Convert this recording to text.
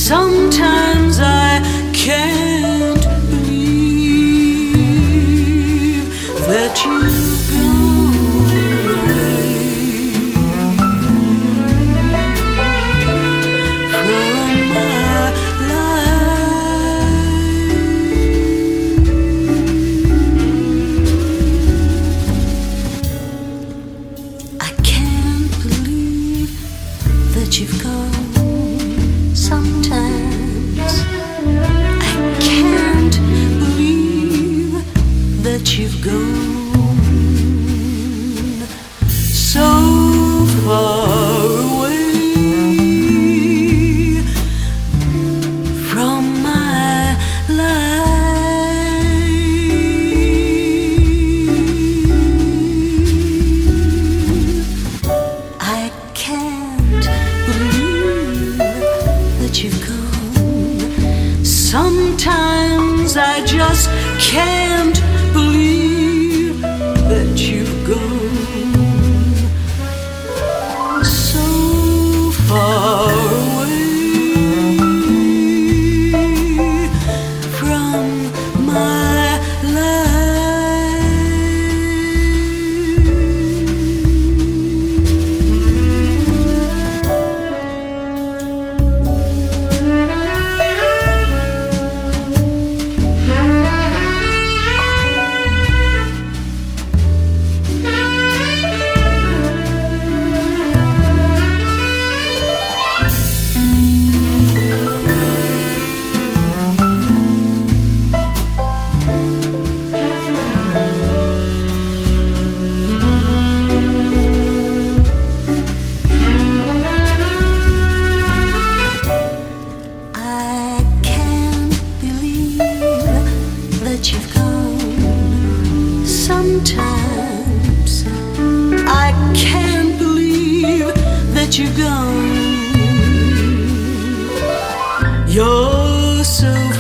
Sometimes I can't believe that you've gone away from my life. I can't believe that you've gone. Sometimes I can't believe that you've gone so far away from my life. I can't believe that you've gone. Sometimes I just can't believe that you've gone so far away from my life. You've gone. Sometimes I can't believe that you're gone. You're so